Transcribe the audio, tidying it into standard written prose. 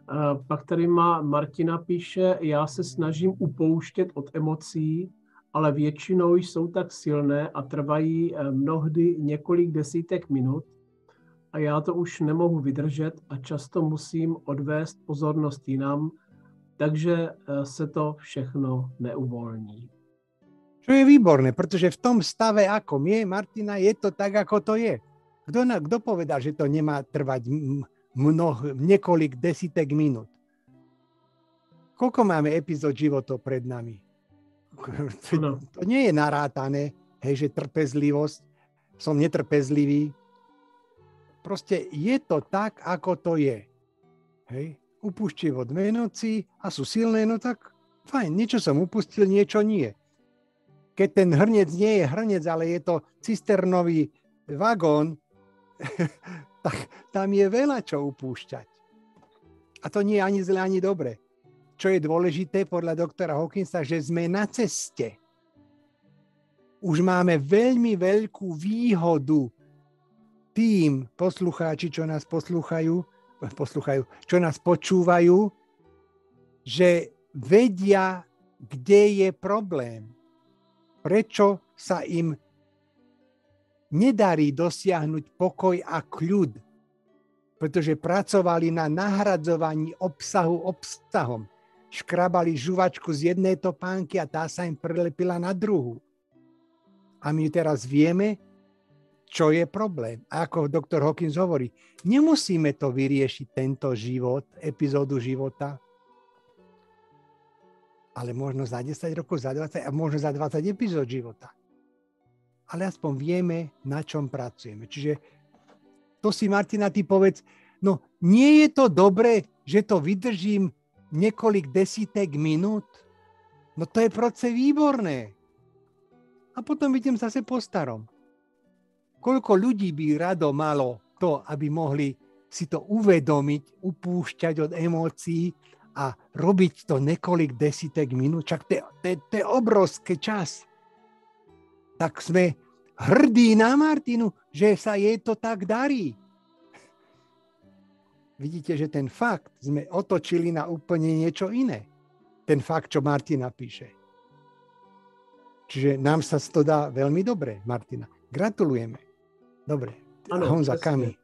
Pak tady má Martina píše, já se snažím upouštět od emocí, ale většinou jsou tak silné a trvají mnohdy několik desítek minut a já to už nemohu vydržet a často musím odvést pozornost jinam, takže se to všechno neuvolní. Čo je výborné, pretože v tom stave, akom je, Martina, je to tak, ako to je. Kto povedal, že to nemá trvať niekoľko desítek minút? Koľko máme epizód životov pred nami? To nie je narátané, hej, že trpezlivosť, som netrpezlivý. Proste je to tak, ako to je. Hej, upúšťivo 2 noci a sú silné, no tak fajn, niečo som upustil, niečo nie. Keď ten hrniec nie je hrniec, ale je to cisternový vagón, tak tam je veľa čo upúšťať. A to nie je ani zle, ani dobre. Čo je dôležité podľa doktora Hawkinsa, že sme na ceste. Už máme veľmi veľkú výhodu tým poslucháči, čo nás čo nás počúvajú, že vedia, kde je problém. Prečo sa im nedarí dosiahnuť pokoj a kľud? Pretože pracovali na nahradzovaní obsahu obsahom. Škrabali žuvačku z jednej topánky a tá sa im prelepila na druhú. A my teraz vieme, čo je problém. A ako doktor Hawkins hovorí, nemusíme to vyriešiť, tento život, epizódu života, ale možno za 10 rokov, za 20 a možno za 20 epizód života. Ale aspoň vieme, na čom pracujeme. Čiže to si, Martina, ty povedz, no nie je to dobré, že to vydržím niekoľko desítek minút? No to je proste výborné. A potom idem zase po starom. Koľko ľudí by rado malo to, aby mohli si to uvedomiť, upúšťať od emócií a robiť to niekoľko desítek minút, čak to je obrovský čas. Tak sme hrdí na Martinu, že sa jej to tak darí. Vidíte, že ten fakt sme otočili na úplne niečo iné. Ten fakt, čo Martina píše. Čiže nám sa to dá veľmi dobre, Martina. Gratulujeme. Dobre. Ano, Honza, Kami.